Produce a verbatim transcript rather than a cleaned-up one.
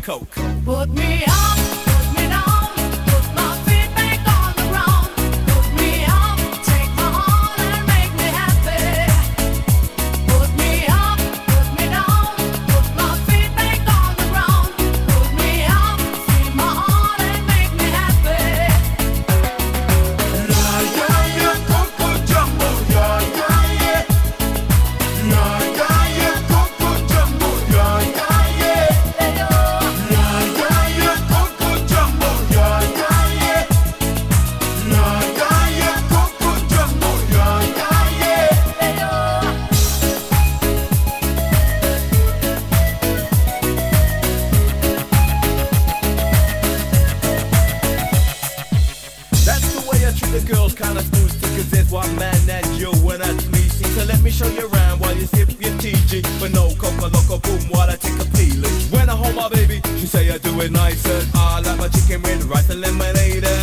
coke. Put me up, put me down, put my feet back on the ground. Put me up, take my heart and make me happy. Put me up, put me down, put my feet back on the ground. Put me up, feel my heart and make me happy. La ya ya Coco Jumbo, ya ya ya. La ya ya Coco Jumbo, ya ya ya. La ya ya Coco Jumbo, ya ya ya. La ya ya Coco Jumbo, ya ya ya. That's the way I treat the girls, kinda smooth stickers. There's one man and you, and that's me. See, so let me show you around while you sip your T G. But no coca loco boom while I take a peeling. When I hold my baby, she say I do it nicer. I like my chicken with rice and lemonade.